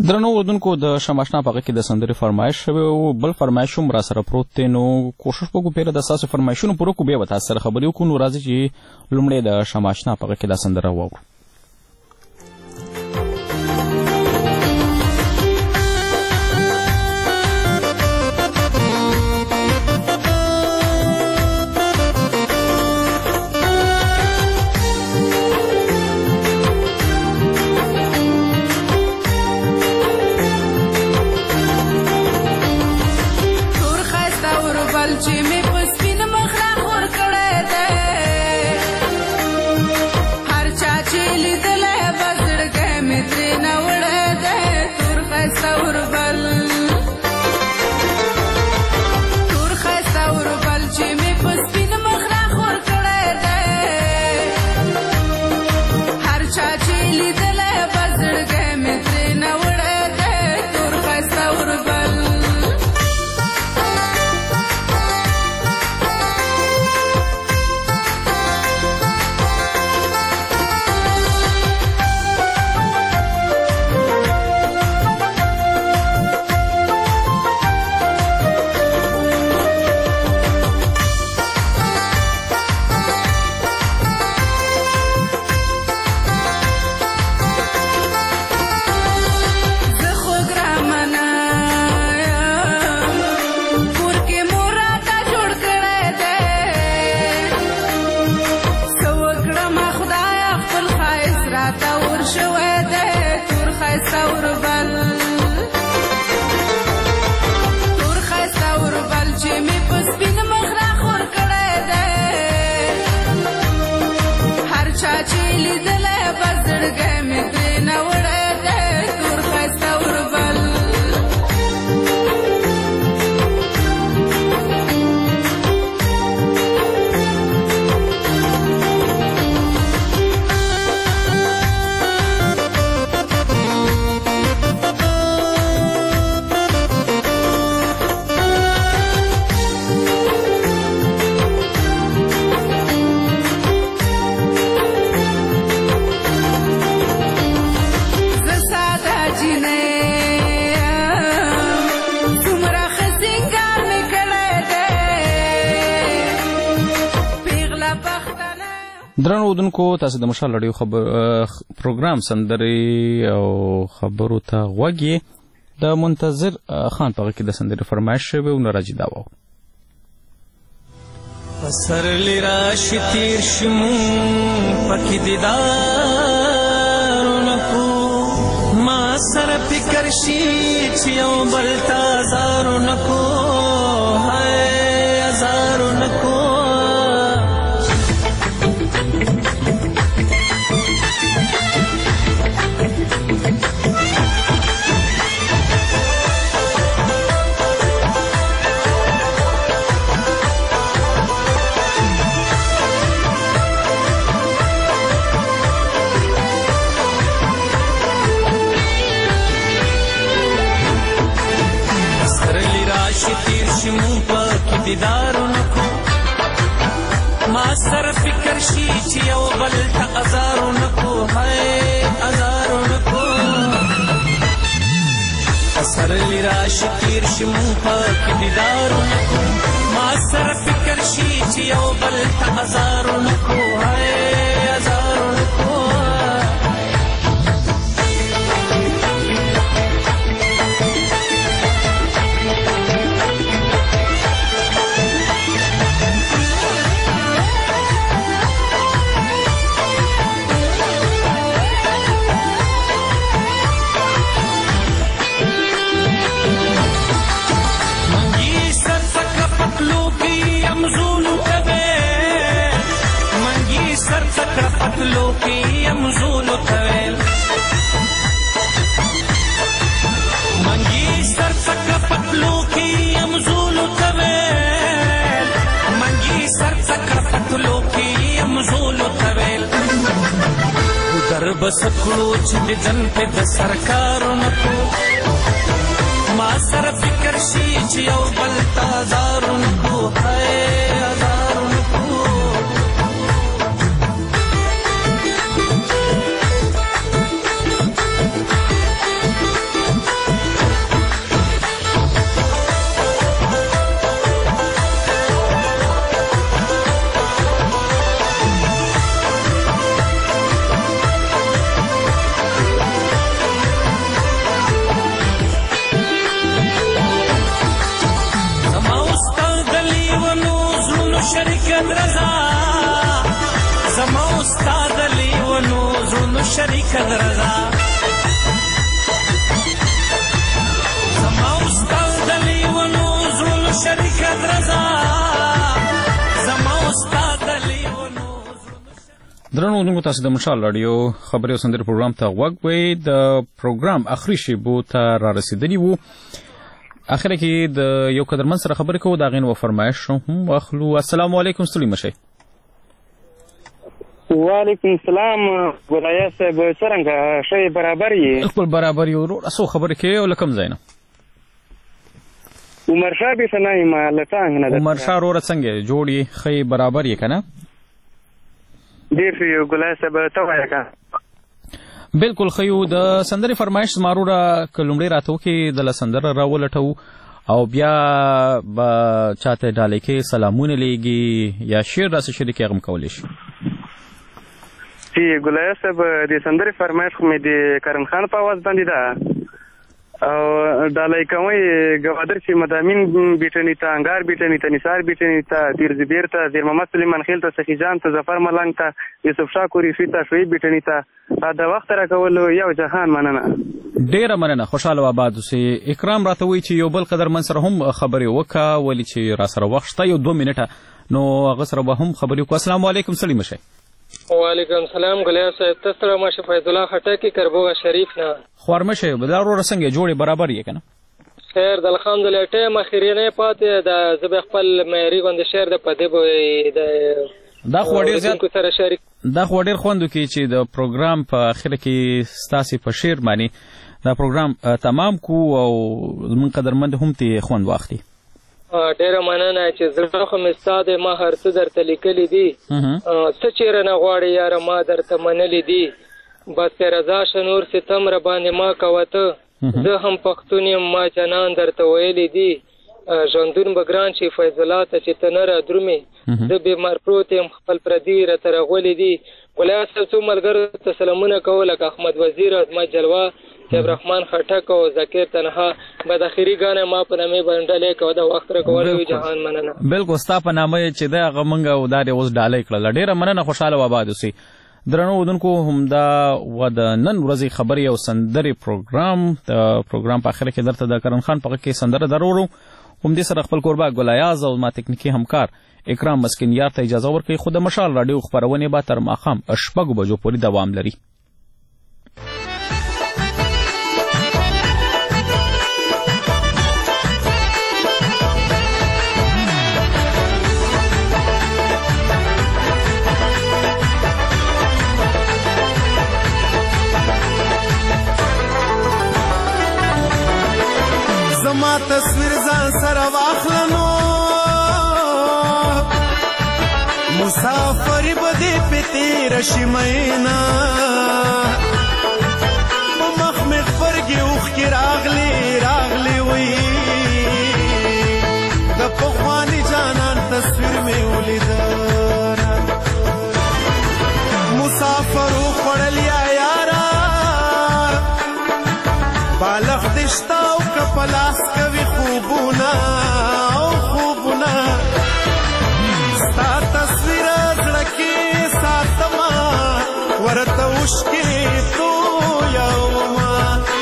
S1: درنو اردوونکو د شماشنا په کې د سندرې فرمایش شوی او بل فرمایش هم را سره پروت دی نو کوشش وکړو پیره د تاسو فرمایشونو پوره کو بیا به تاسو سره خبرې وکړو نو راځي چې لومړی د شماشنا په کې د سندره واورو. درنو اردوونکو تاسو د مشال رادیو خبر پروګرام سندرې او خبرو ته غوږ یې د منتظر خان په کې د سندرې فرمایش شوی او راځي دا وو
S9: پسرلی راشي تیر شمو پکې دیدارونه کو ما سره فکر شي چې یو بل تازارونه کو هاي ازارونه کو دیدارونه کو ما سره فکر شي چې یو بل ته ازارونه کو هاي ازارونه کو پسرلی راشي تیر شي مونږ پکې دیدارونه کو ما سره فکر شي چې یو بل ته ازارونه کو هاي ازارونه کو پتلو کی امزول تویل منگی سر تک پتلو کی امزول تویل منگی سر تک پتلو کی امزول تویل در بسکلو چند جن پہ د سرکاروں کو ما سر فکر شی چیو بل تازاروں کو ہے ازاروں کو شریک درزا زما استاد دلی ونو زړونو شریک درزا زما استاد دلی ونو
S1: درنو دغه تاسو د مشال رادیو خبري او سندري پروګرام ته وګ وې د پروګرام اخري شی بو ته را رسیدلی وو اخر کې د یو قدرمن سره خبرې کوو دا غین و فرمایش هم واخلو السلام علیکم سلیم شي
S18: وعلیکم السلام ولایت صاحب څنګه شی برابر یې
S1: خپل برابر یو اسو خبرې کوي او لکم زینه
S18: عمر شاه به سنای ما لټانګ نه
S1: عمر شاه ور څنګه جوړي خی برابر یې کنه
S18: ډیر یو ګلای صاحب ته وایي کا
S1: بالکل خیو د سندري فرمایش ماروره کلمړي راتو کې د لسندر راولټو او بیا با چاته ډالې کې سلامونه لېږي یا شعر راس شریک غم کولې شي
S18: چې ګلای صاحب د سندري فرمایش خو مې د کرم خان په आवाज باندې ده او ډالې کوي گوادر چې مدامین بیٹنی ته انګار بیٹنی ته نثار بیٹنی ته تیر زبیر ته زیر محمد سلیمان خیل ته سخی جان ته ظفر ملنګ ته یوسف شاه کوریفی ته شوی بیٹنی ته دا وخت را کول یو جهان مننه
S1: ډیره مننه خوشاله و آباد اوسې اکرام راته وی چې یو بل قدر من سره هم خبرې وکا ولی چې را سره وخت شته یو دوه منټه نو هغه سره به هم خبرې وکړو السلام علیکم سلیم شي
S19: وعلیکم السلام ګلیا صاحب تاسو سره ماشه فیض الله خټکی کربوغه شریف نه
S1: خورمشه بلارو رسنګ جوړي برابر یې کنه
S19: خیر د الحمدلله ټیم اخیری نه پاتې د زب خپل مېری غوند شهر د پدې بو د
S1: دا خو ډیر زیات
S19: سره شریک
S1: دا خو ډیر خوندو کې چې د پروګرام په اخر کې ستاسو په شعر باندې دا پروګرام تمام کو او من قدرمند هم ته خوند واخلي
S19: ډیره مننه چې زړه خو مې ستا دی ما هر څه درته لیکلي دي څه چېرې نه غواړې یاره ما درته منلي دي بس رضا شه نور ستم را باندې ما کوه ته زه هم پښتون یم ما جنان درته ویلي دي ژوندون به ګران شي فیض الله ته چې ته نه را درومې زه بیمار پروت یم خپل پردي راته راغولي دي ولیا صاحب څو ملګرو ته سلامونه کوو لکه احمد وزیر احمد جلوه شیخ رحمان خټک او ذکر تنها بعد اخیری غانه ما په نامه باندې ډالې کو دا وخت را کول وی جهان مننه
S1: بالکل ستا په نامه چې دا غمنګ او دا اوس ډالې کړل ډیره مننه خوشاله و آباد اوسې درنو ودونکو هم دا و د نن ورځې خبري او سندري پروګرام د پروګرام په اخر کې درته د کرن خان په کې سندره درورو هم دې سره خپل قربا ګلایاز او ما تکنیکی همکار اکرام مسکین یار ته اجازه ورکړي خو د مشال رادیو خبرونه به تر ماخام شپږ بجو پورې دوام لري
S9: زما تصویر ځان سره واخلنو مسافر بده پتی رشی مینا په مخ مې خبرګي اوخ کې راغلي راغلي وي د پخواني جانان تصویر مې ولید مسافر خړل یا یارا بالغ دشتا او کپلاس کوي خوبونه او خوبونه ستا تصویر زړکی ساتما ورته وشکې تو یوما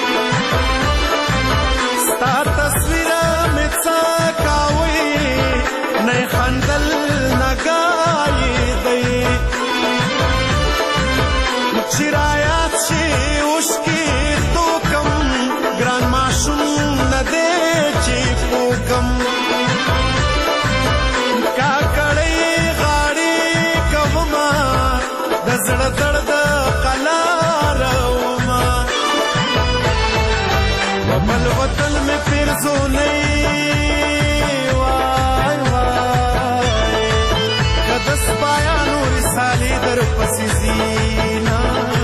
S9: ستا تصویر مې څه کاوي نه خندل نګای دی چرایات شي وشکې تو کم ګران ماشوم نه دی چې پوکم زړه درد قلار وما وبل وطن میں پھر زونی وای وای کدس پایا نور سالی در پسی زینا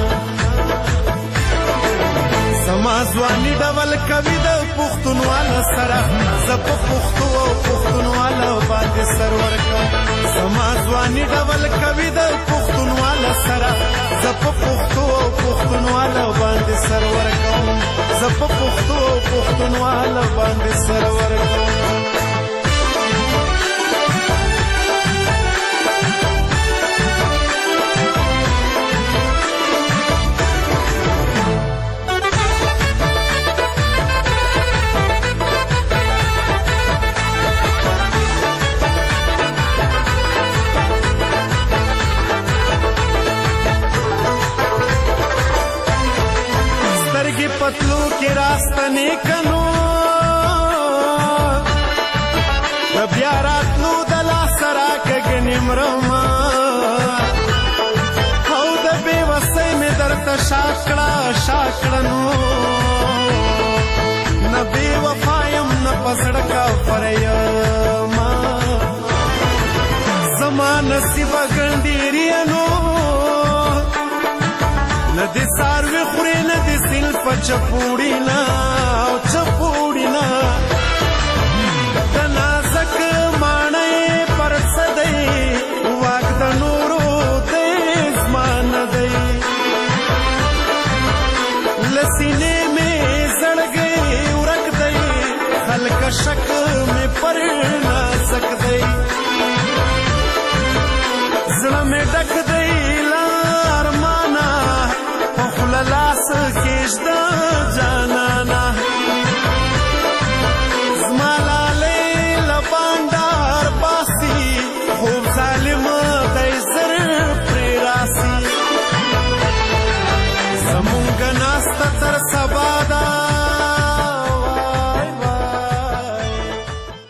S9: سمازوانی ډول کوي د پښتونواله سره زپ پښتو او پښتونواله باندې سرور کوم سمازوانی ډول کوي د پښتونواله سره زپ پښتو او پښتونواله باندې سرور کوم زپ پښتو او پښتونواله باندې سرور کوم ستنې کنو د بیا راتلو د لاسه راکږنې مرمه او د بې وسۍ مې درته شا کړه شا کړه نو نه بې وفا یم نه په زړه کافر یمه زما نصیبه ګڼ ډېر یې نو نه دې څاروي خورې نه دې سیل په چپوړي نه او چپوړي نه د نازک ماڼۍ پر څه دی واک د نورو دی زما نه دی له سینې مې زړګی ورک دی خلکه شک مې پر نازک دی زړه مې ډک دی له ارمانه په خوله لاس کېږده جانه